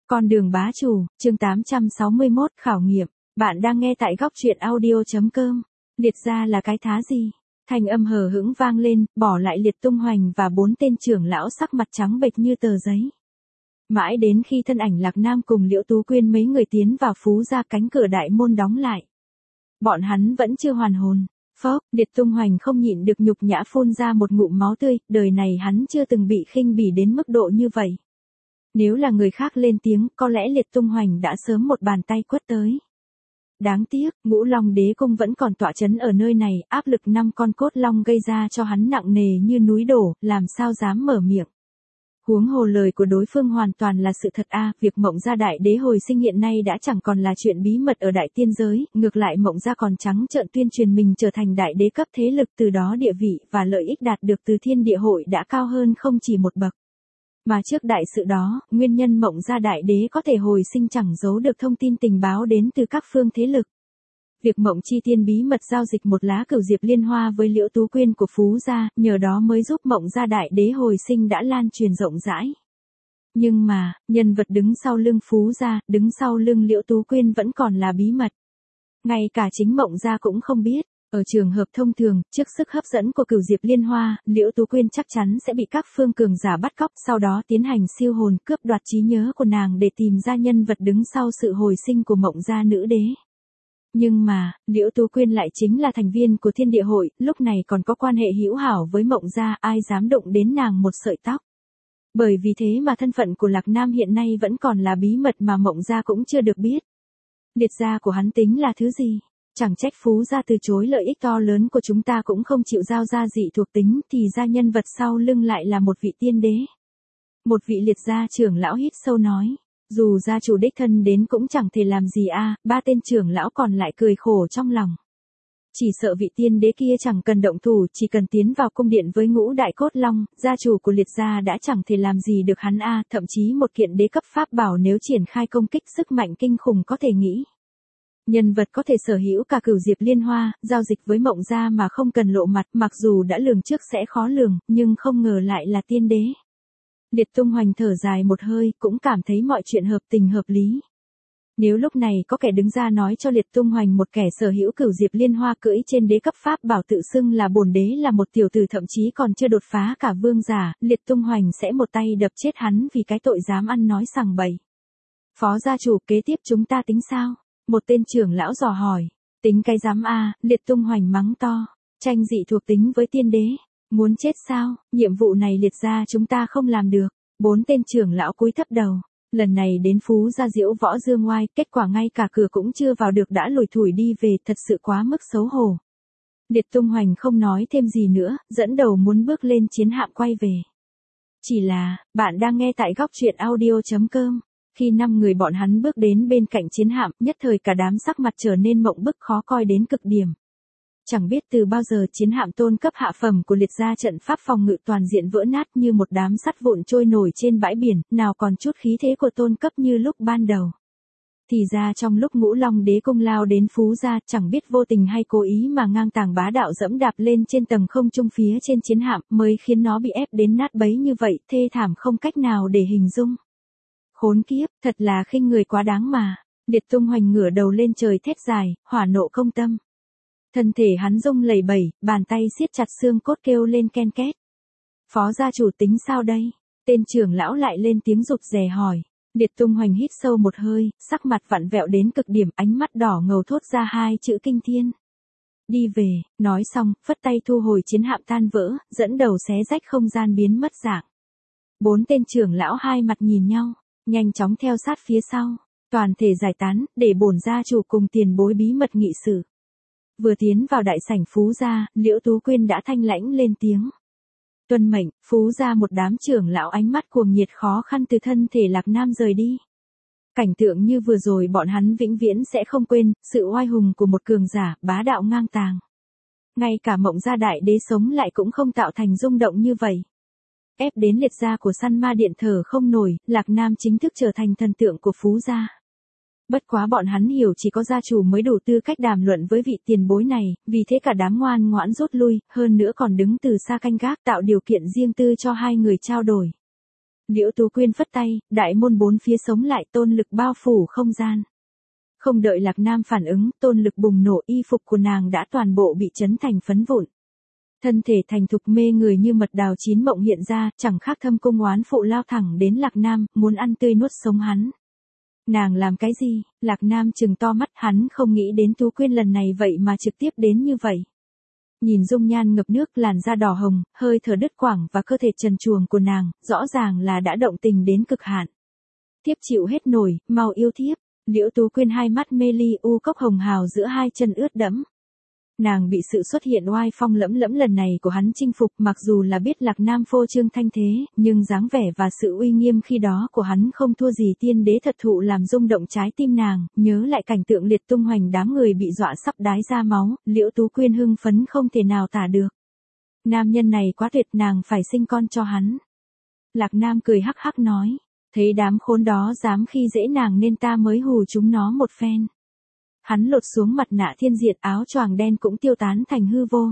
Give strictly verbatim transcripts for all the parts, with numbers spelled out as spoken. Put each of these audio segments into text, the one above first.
Con đường bá chủ, chương tám trăm sáu mươi mốt khảo nghiệm. Bạn đang nghe tại góc truyện audio.com. Liệt gia là cái thá gì? Thanh âm hờ hững vang lên, bỏ lại Liệt Tung Hoành và bốn tên trưởng lão sắc mặt trắng bệch như tờ giấy. Mãi đến khi thân ảnh Lạc Nam cùng Liễu Tú Quyên mấy người tiến vào Phú gia, cánh cửa đại môn đóng lại. Bọn hắn vẫn chưa hoàn hồn. Phốc, Liệt Tung Hoành không nhịn được nhục nhã phun ra một ngụm máu tươi, đời này hắn chưa từng bị khinh bỉ đến mức độ như vậy. Nếu là người khác lên tiếng, có lẽ Liệt Tung Hoành đã sớm một bàn tay quất tới. Đáng tiếc, Ngũ Long Đế Cung vẫn còn tọa chấn ở nơi này, áp lực năm con cốt long gây ra cho hắn nặng nề như núi đổ, làm sao dám mở miệng. Huống hồ lời của đối phương hoàn toàn là sự thật a, việc Mộng Gia Đại Đế hồi sinh hiện nay đã chẳng còn là chuyện bí mật ở Đại Tiên giới, ngược lại Mộng Gia còn trắng trợn tuyên truyền mình trở thành đại đế cấp thế lực, từ đó địa vị và lợi ích đạt được từ Thiên Địa Hội đã cao hơn không chỉ một bậc. Mà trước đại sự đó, nguyên nhân Mộng Gia Đại Đế có thể hồi sinh chẳng giấu được thông tin tình báo đến từ các phương thế lực. Việc Mộng Chi Tiên bí mật giao dịch một lá cửu diệp liên hoa với Liễu Tú Quyên của Phú gia, nhờ đó mới giúp Mộng Gia Đại Đế hồi sinh đã lan truyền rộng rãi. Nhưng mà, nhân vật đứng sau lưng Phú gia, đứng sau lưng Liễu Tú Quyên vẫn còn là bí mật. Ngay cả chính Mộng Gia cũng không biết. Ở trường hợp thông thường, trước sức hấp dẫn của cửu diệp liên hoa, Liễu Tú Quyên chắc chắn sẽ bị các phương cường giả bắt cóc, sau đó tiến hành siêu hồn cướp đoạt trí nhớ của nàng để tìm ra nhân vật đứng sau sự hồi sinh của Mộng Gia nữ đế. Nhưng mà, Liễu Tú Quyên lại chính là thành viên của Thiên Địa Hội, lúc này còn có quan hệ hữu hảo với Mộng Gia, ai dám động đến nàng một sợi tóc. Bởi vì thế mà thân phận của Lạc Nam hiện nay vẫn còn là bí mật mà Mộng Gia cũng chưa được biết. Liệt gia của hắn tính là thứ gì? Chẳng trách Phú gia từ chối lợi ích to lớn của chúng ta cũng không chịu giao ra dị thuộc tính, thì ra nhân vật sau lưng lại là một vị tiên đế. Một vị liệt gia trưởng lão hít sâu nói, dù gia chủ đích thân đến cũng chẳng thể làm gì a, ba tên trưởng lão còn lại cười khổ trong lòng. Chỉ sợ vị tiên đế kia chẳng cần động thủ, chỉ cần tiến vào cung điện với ngũ đại cốt long, gia chủ của liệt gia đã chẳng thể làm gì được hắn a, thậm chí một kiện đế cấp pháp bảo nếu triển khai công kích sức mạnh kinh khủng có thể nghĩ. Nhân vật có thể sở hữu cả cửu diệp liên hoa, giao dịch với Mộng Gia mà không cần lộ mặt, mặc dù đã lường trước sẽ khó lường, nhưng không ngờ lại là tiên đế. Liệt Tung Hoành thở dài một hơi, cũng cảm thấy mọi chuyện hợp tình hợp lý. Nếu lúc này có kẻ đứng ra nói cho Liệt Tung Hoành một kẻ sở hữu cửu diệp liên hoa cưỡi trên đế cấp pháp bảo tự xưng là bổn đế là một tiểu tử thậm chí còn chưa đột phá cả vương giả, Liệt Tung Hoành sẽ một tay đập chết hắn vì cái tội dám ăn nói sằng bậy. Phó gia chủ, kế tiếp chúng ta tính sao? Một tên trưởng lão dò hỏi. Tính cái dám a, Liệt Tung Hoành mắng to. Tranh dị thuộc tính với tiên đế. Muốn chết sao? Nhiệm vụ này liệt gia chúng ta không làm được. Bốn tên trưởng lão cúi thấp đầu. Lần này đến Phú gia diễu võ dương ngoai, kết quả ngay cả cửa cũng chưa vào được đã lủi thủi đi về, thật sự quá mức xấu hổ. Liệt Tung Hoành không nói thêm gì nữa, dẫn đầu muốn bước lên chiến hạm quay về. Chỉ là, bạn đang nghe tại góc truyện audio.com. Khi năm người bọn hắn bước đến bên cạnh chiến hạm, nhất thời cả đám sắc mặt trở nên mộng bức khó coi đến cực điểm. Chẳng biết từ bao giờ chiến hạm tôn cấp hạ phẩm của liệt gia trận pháp phòng ngự toàn diện vỡ nát như một đám sắt vụn trôi nổi trên bãi biển, nào còn chút khí thế của tôn cấp như lúc ban đầu. Thì ra trong lúc Ngũ Long Đế Cung lao đến Phú gia, chẳng biết vô tình hay cố ý mà ngang tàng bá đạo dẫm đạp lên trên tầng không trung phía trên chiến hạm, mới khiến nó bị ép đến nát bấy như vậy, thê thảm không cách nào để hình dung. Khốn kiếp, thật là khinh người quá đáng mà. Liệt Tung Hoành ngửa đầu lên trời thét dài, hỏa nộ công tâm. Thân thể hắn rung lẩy bẩy, bàn tay siết chặt xương cốt kêu lên ken két. Phó gia chủ tính sao đây? Tên trưởng lão lại lên tiếng rụt rè hỏi. Liệt Tung Hoành hít sâu một hơi, sắc mặt vặn vẹo đến cực điểm, ánh mắt đỏ ngầu thốt ra hai chữ kinh thiên. Đi về, nói xong, phất tay thu hồi chiến hạm tan vỡ, dẫn đầu xé rách không gian biến mất dạng. Bốn tên trưởng lão hai mặt nhìn nhau. Nhanh chóng theo sát phía sau, toàn thể giải tán, để bổn gia chủ cùng tiền bối bí mật nghị sự. Vừa tiến vào đại sảnh Phú gia, Liễu Tú Quyên đã thanh lãnh lên tiếng. Tuân mệnh, Phú gia một đám trưởng lão ánh mắt cuồng nhiệt khó khăn từ thân thể Lạc Nam rời đi. Cảnh tượng như vừa rồi bọn hắn vĩnh viễn sẽ không quên, sự oai hùng của một cường giả, bá đạo ngang tàng. Ngay cả Mộng Gia Đại Đế sống lại cũng không tạo thành rung động như vậy. Ép đến liệt gia của săn ma điện thở không nổi, Lạc Nam chính thức trở thành thần tượng của Phú gia. Bất quá bọn hắn hiểu chỉ có gia chủ mới đủ tư cách đàm luận với vị tiền bối này, vì thế cả đám ngoan ngoãn rút lui, hơn nữa còn đứng từ xa canh gác tạo điều kiện riêng tư cho hai người trao đổi. Liễu Tú Quyên phất tay, đại môn bốn phía sống lại, tôn lực bao phủ không gian. Không đợi Lạc Nam phản ứng, tôn lực bùng nổ, y phục của nàng đã toàn bộ bị chấn thành phấn vụn. Thân thể thành thục mê người như mật đào chín mộng hiện ra, chẳng khác Thâm Cung oán phụ lao thẳng đến Lạc Nam, muốn ăn tươi nuốt sống hắn. Nàng làm cái gì? Lạc Nam trừng to mắt, hắn không nghĩ đến Tú Quyên lần này vậy mà trực tiếp đến như vậy. Nhìn dung nhan ngập nước, làn da đỏ hồng, hơi thở đứt quãng và cơ thể trần truồng của nàng, rõ ràng là đã động tình đến cực hạn. Thiếp chịu hết nổi, mau yêu thiếp. Liễu Tú Quyên hai mắt mê ly, u cốc hồng hào giữa hai chân ướt đẫm. Nàng bị sự xuất hiện oai phong lẫm lẫm lần này của hắn chinh phục, mặc dù là biết Lạc Nam phô trương thanh thế, nhưng dáng vẻ và sự uy nghiêm khi đó của hắn không thua gì tiên đế thật thụ làm rung động trái tim nàng, nhớ lại cảnh tượng liệt tung hoành đám người bị dọa sắp đái ra máu, Liễu Tú Quyên hưng phấn không thể nào tả được. Nam nhân này quá tuyệt, nàng phải sinh con cho hắn. Lạc Nam cười hắc hắc nói, thấy đám khốn đó dám khi dễ nàng nên ta mới hù chúng nó một phen. Hắn lột xuống mặt nạ thiên diệt, áo choàng đen cũng tiêu tán thành hư vô.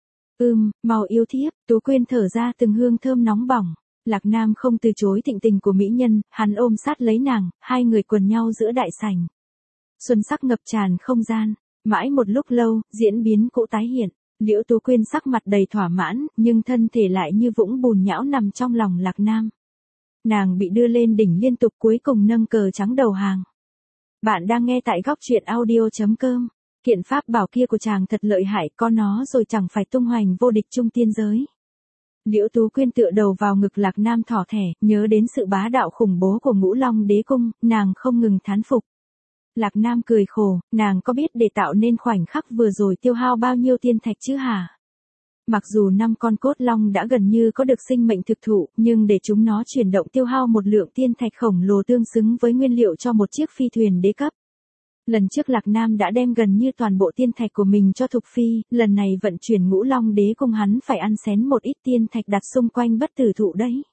Ừm, mau yêu thiếp. Tú Quyên thở ra từng hương thơm nóng bỏng. Lạc Nam không từ chối thịnh tình của mỹ nhân, hắn ôm sát lấy nàng, hai người quần nhau giữa đại sảnh. Xuân sắc ngập tràn không gian, mãi một lúc lâu, diễn biến cũ tái hiện. Liễu Tú Quyên sắc mặt đầy thỏa mãn, nhưng thân thể lại như vũng bùn nhão nằm trong lòng Lạc Nam. Nàng bị đưa lên đỉnh liên tục, cuối cùng nâng cờ trắng đầu hàng. Bạn đang nghe tại góc truyện audio chấm com. Kiện pháp bảo kia của chàng thật lợi hại, có nó rồi chẳng phải tung hoành vô địch trung tiên giới. Liễu Tú Quyên tựa đầu vào ngực Lạc Nam thỏ thẻ, nhớ đến sự bá đạo khủng bố của Ngũ Long Đế Cung, nàng không ngừng thán phục. Lạc Nam cười khổ, nàng có biết để tạo nên khoảnh khắc vừa rồi tiêu hao bao nhiêu tiên thạch chứ hả? Mặc dù năm con cốt long đã gần như có được sinh mệnh thực thụ, nhưng để chúng nó chuyển động tiêu hao một lượng tiên thạch khổng lồ tương xứng với nguyên liệu cho một chiếc phi thuyền đế cấp. Lần trước Lạc Nam đã đem gần như toàn bộ tiên thạch của mình cho Thục Phi, lần này vận chuyển Ngũ Long Đế Cung hắn phải ăn xén một ít tiên thạch đặt xung quanh bất tử thụ đấy.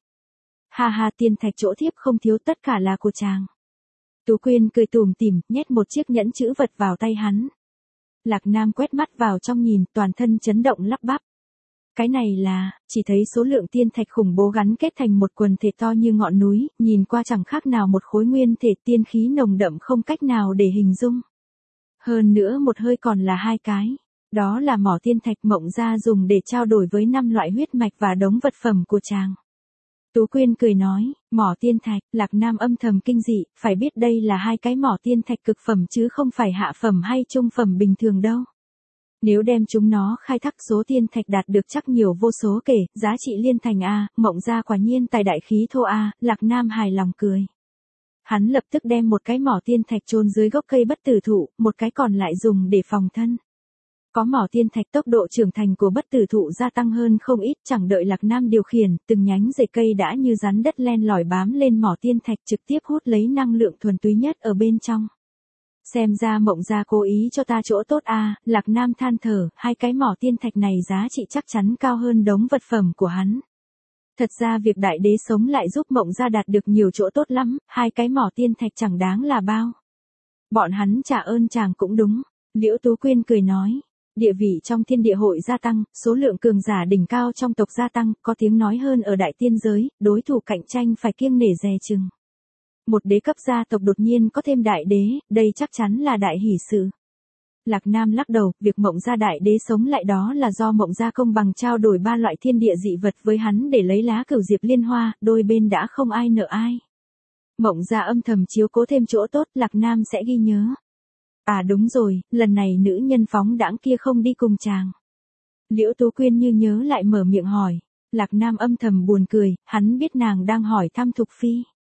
Ha ha, tiên thạch chỗ thiếp không thiếu, tất cả là của chàng. Tú Quyên cười tủm tỉm, nhét một chiếc nhẫn chữ vật vào tay hắn. Lạc Nam quét mắt vào trong nhìn, toàn thân chấn động lắp bắp. Cái này là, chỉ thấy số lượng tiên thạch khủng bố gắn kết thành một quần thể to như ngọn núi, nhìn qua chẳng khác nào một khối nguyên thể tiên khí nồng đậm không cách nào để hình dung. Hơn nữa một hơi còn là hai cái. Đó là mỏ tiên thạch Mộng Gia dùng để trao đổi với năm loại huyết mạch và đống vật phẩm của chàng. Tú Quyên cười nói, mỏ tiên thạch, Lạc Nam âm thầm kinh dị, phải biết đây là hai cái mỏ tiên thạch cực phẩm chứ không phải hạ phẩm hay trung phẩm bình thường đâu. Nếu đem chúng nó khai thác số tiên thạch đạt được chắc nhiều vô số kể, giá trị liên thành A, Mộng Gia quả nhiên tài đại khí thô A, Lạc Nam hài lòng cười. Hắn lập tức đem một cái mỏ tiên thạch chôn dưới gốc cây bất tử thụ, một cái còn lại dùng để phòng thân. Có mỏ tiên thạch tốc độ trưởng thành của bất tử thụ gia tăng hơn không ít, chẳng đợi Lạc Nam điều khiển, từng nhánh rễ cây đã như rắn đất len lỏi bám lên mỏ tiên thạch trực tiếp hút lấy năng lượng thuần túy nhất ở bên trong. Xem ra Mộng Gia cố ý cho ta chỗ tốt a, Lạc Nam than thở, hai cái mỏ tiên thạch này giá trị chắc chắn cao hơn đống vật phẩm của hắn. Thật ra việc đại đế sống lại giúp Mộng Gia đạt được nhiều chỗ tốt lắm, hai cái mỏ tiên thạch chẳng đáng là bao. Bọn hắn trả ơn chàng cũng đúng, Liễu Tú Quyên cười nói. Địa vị trong thiên địa hội gia tăng, số lượng cường giả đỉnh cao trong tộc gia tăng, có tiếng nói hơn ở đại tiên giới, đối thủ cạnh tranh phải kiêng nể dè chừng. Một đế cấp gia tộc đột nhiên có thêm đại đế, đây chắc chắn là đại hỷ sự. Lạc Nam lắc đầu, việc Mộng Gia đại đế sống lại đó là do Mộng Gia công bằng trao đổi ba loại thiên địa dị vật với hắn để lấy lá cửu diệp liên hoa, đôi bên đã không ai nợ ai. Mộng Gia âm thầm chiếu cố thêm chỗ tốt, Lạc Nam sẽ ghi nhớ. À đúng rồi, lần này nữ nhân phóng đãng kia không đi cùng chàng. Liễu Tú Quyên như nhớ lại mở miệng hỏi. Lạc Nam âm thầm buồn cười, hắn biết nàng đang hỏi thăm Thục Phi.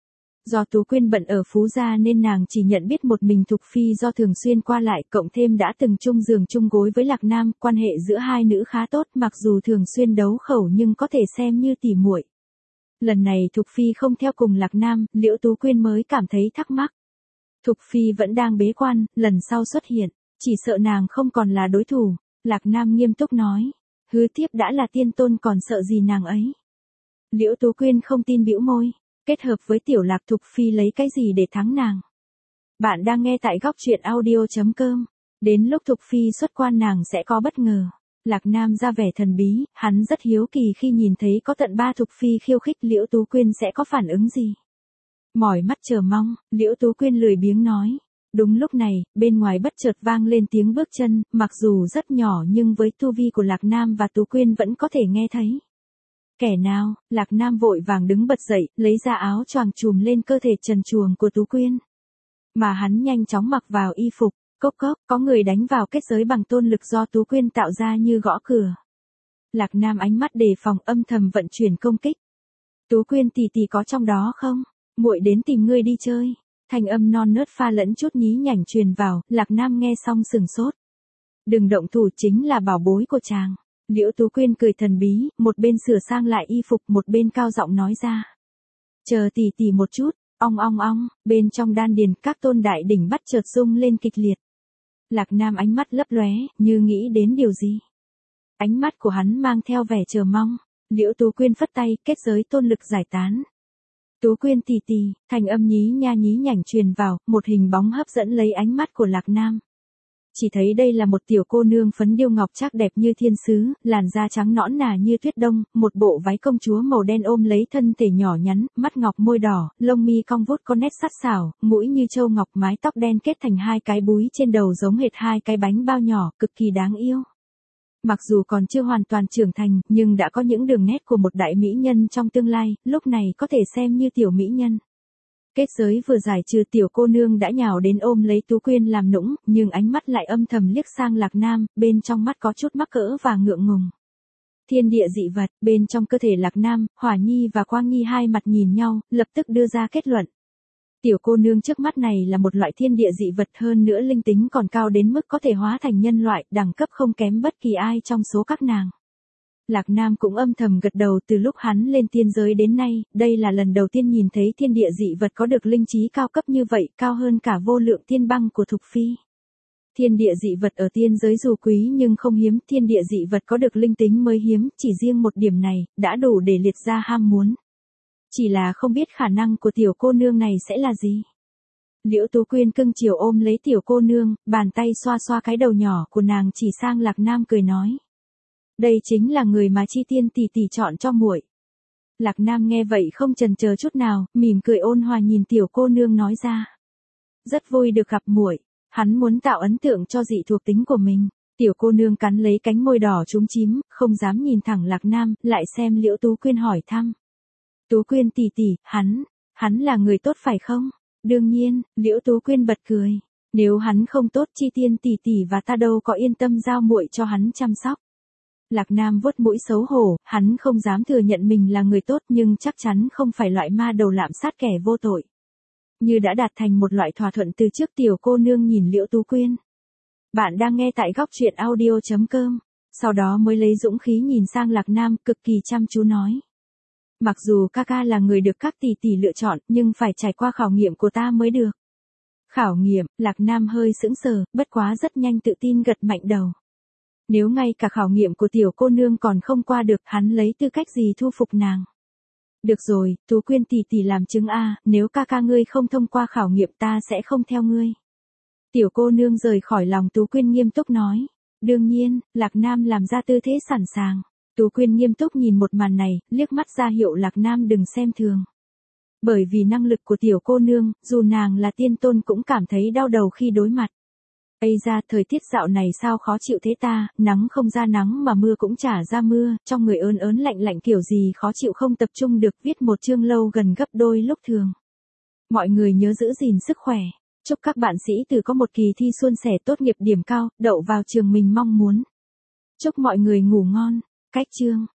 Do Tú Quyên bận ở Phú Gia nên nàng chỉ nhận biết một mình Thục Phi do thường xuyên qua lại, cộng thêm đã từng chung giường chung gối với Lạc Nam, quan hệ giữa hai nữ khá tốt, mặc dù thường xuyên đấu khẩu nhưng có thể xem như tỉ muội. Lần này Thục Phi không theo cùng Lạc Nam, Liễu Tú Quyên mới cảm thấy thắc mắc. Thục Phi vẫn đang bế quan, lần sau xuất hiện, chỉ sợ nàng không còn là đối thủ. Lạc Nam nghiêm túc nói, hứa tiếp đã là tiên tôn còn sợ gì nàng ấy. Liễu Tú Quyên không tin bĩu môi, kết hợp với tiểu Lạc Thục Phi lấy cái gì để thắng nàng. Bạn đang nghe tại góc truyện audio chấm com, đến lúc Thục Phi xuất quan nàng sẽ có bất ngờ. Lạc Nam ra vẻ thần bí, hắn rất hiếu kỳ khi nhìn thấy có tận ba Thục Phi khiêu khích Liễu Tú Quyên sẽ có phản ứng gì. Mỏi mắt chờ mong, Liễu Tú Quyên lười biếng nói. Đúng lúc này, bên ngoài bất chợt vang lên tiếng bước chân, mặc dù rất nhỏ nhưng với tu vi của Lạc Nam và Tú Quyên vẫn có thể nghe thấy. Kẻ nào? Lạc Nam vội vàng đứng bật dậy, lấy ra áo choàng trùm lên cơ thể trần truồng của Tú Quyên. Mà hắn nhanh chóng mặc vào y phục, cốc cốc, có người đánh vào kết giới bằng tôn lực do Tú Quyên tạo ra như gõ cửa. Lạc Nam ánh mắt đề phòng âm thầm vận chuyển công kích. Tú Quyên tỷ tỷ có trong đó không? Muội đến tìm ngươi đi chơi. Thanh âm non nớt pha lẫn chút nhí nhảnh truyền vào, Lạc Nam nghe xong sừng sốt. Đừng động thủ, chính là bảo bối của chàng. Liễu Tú Quyên cười thần bí, một bên sửa sang lại y phục, một bên cao giọng nói ra. Chờ tỷ tỷ một chút, ong ong ong, bên trong đan điền các tôn đại đỉnh bắt chợt rung lên kịch liệt. Lạc Nam ánh mắt lấp lóe, như nghĩ đến điều gì. Ánh mắt của hắn mang theo vẻ chờ mong. Liễu Tú Quyên phất tay, kết giới tôn lực giải tán. Tú Quyên tỷ tỷ, thanh âm nhí nha nhí nhảnh truyền vào, một hình bóng hấp dẫn lấy ánh mắt của Lạc Nam. Chỉ thấy đây là một tiểu cô nương phấn điêu ngọc trác đẹp như thiên sứ, làn da trắng nõn nà như tuyết đông, một bộ váy công chúa màu đen ôm lấy thân thể nhỏ nhắn, mắt ngọc môi đỏ, lông mi cong vút có nét sắc sảo, mũi như châu ngọc, mái tóc đen kết thành hai cái búi trên đầu giống hệt hai cái bánh bao nhỏ, cực kỳ đáng yêu. Mặc dù còn chưa hoàn toàn trưởng thành, nhưng đã có những đường nét của một đại mỹ nhân trong tương lai, lúc này có thể xem như tiểu mỹ nhân. Kết giới vừa giải trừ, tiểu cô nương đã nhào đến ôm lấy Tú Quyên làm nũng, nhưng ánh mắt lại âm thầm liếc sang Lạc Nam, bên trong mắt có chút mắc cỡ và ngượng ngùng. Thiên địa dị vật, bên trong cơ thể Lạc Nam, Hỏa Nhi và Quang Nhi hai mặt nhìn nhau, lập tức đưa ra kết luận. Tiểu cô nương trước mắt này là một loại thiên địa dị vật, hơn nữa linh tính còn cao đến mức có thể hóa thành nhân loại, đẳng cấp không kém bất kỳ ai trong số các nàng. Lạc Nam cũng âm thầm gật đầu, từ lúc hắn lên tiên giới đến nay, đây là lần đầu tiên nhìn thấy thiên địa dị vật có được linh trí cao cấp như vậy, cao hơn cả vô lượng tiên băng của Thục Phi. Thiên địa dị vật ở tiên giới dù quý nhưng không hiếm, thiên địa dị vật có được linh tính mới hiếm, chỉ riêng một điểm này, đã đủ để liệt ra ham muốn. Chỉ là không biết khả năng của tiểu cô nương này sẽ là gì. Liễu Tú Quyên cưng chiều ôm lấy tiểu cô nương, bàn tay xoa xoa cái đầu nhỏ của nàng chỉ sang Lạc Nam cười nói. Đây chính là người mà Chi Tiên tỷ tỷ chọn cho muội. Lạc Nam nghe vậy không chần chờ chút nào, mỉm cười ôn hòa nhìn tiểu cô nương nói ra. Rất vui được gặp muội. Hắn muốn tạo ấn tượng cho dị thuộc tính của mình. Tiểu cô nương cắn lấy cánh môi đỏ chúm chím, không dám nhìn thẳng Lạc Nam, lại xem Liễu Tú Quyên hỏi thăm. Tú Quyên tỷ tỷ, hắn, hắn là người tốt phải không? Đương nhiên, Liễu Tú Quyên bật cười. Nếu hắn không tốt, Chi Tiên tỷ tỷ và ta đâu có yên tâm giao muội cho hắn chăm sóc. Lạc Nam vuốt mũi xấu hổ, hắn không dám thừa nhận mình là người tốt nhưng chắc chắn không phải loại ma đầu lạm sát kẻ vô tội. Như đã đạt thành một loại thỏa thuận từ trước, tiểu cô nương nhìn Liễu Tú Quyên. Bạn đang nghe tại góc truyện audio chấm com, sau đó mới lấy dũng khí nhìn sang Lạc Nam, cực kỳ chăm chú nói. Mặc dù ca ca là người được các tỷ tỷ lựa chọn, nhưng phải trải qua khảo nghiệm của ta mới được. Khảo nghiệm, Lạc Nam hơi sững sờ, bất quá rất nhanh tự tin gật mạnh đầu. Nếu ngay cả khảo nghiệm của tiểu cô nương còn không qua được, hắn lấy tư cách gì thu phục nàng. Được rồi, Tú Quyên tỷ tỷ làm chứng a, nếu ca ca ngươi không thông qua khảo nghiệm ta sẽ không theo ngươi. Tiểu cô nương rời khỏi lòng Tú Quyên nghiêm túc nói. Đương nhiên, Lạc Nam làm ra tư thế sẵn sàng. Tú Quyên nghiêm túc nhìn một màn này, liếc mắt ra hiệu Lạc Nam đừng xem thường. Bởi vì năng lực của tiểu cô nương, dù nàng là tiên tôn cũng cảm thấy đau đầu khi đối mặt. Ây ra, thời tiết dạo này sao khó chịu thế ta, nắng không ra nắng mà mưa cũng chả ra mưa, trong người ớn ớn lạnh lạnh kiểu gì khó chịu không tập trung được, viết một chương lâu gần gấp đôi lúc thường. Mọi người nhớ giữ gìn sức khỏe. Chúc các bạn sĩ tử có một kỳ thi suôn sẻ, tốt nghiệp điểm cao, đậu vào trường mình mong muốn. Chúc mọi người ngủ ngon. Cách chương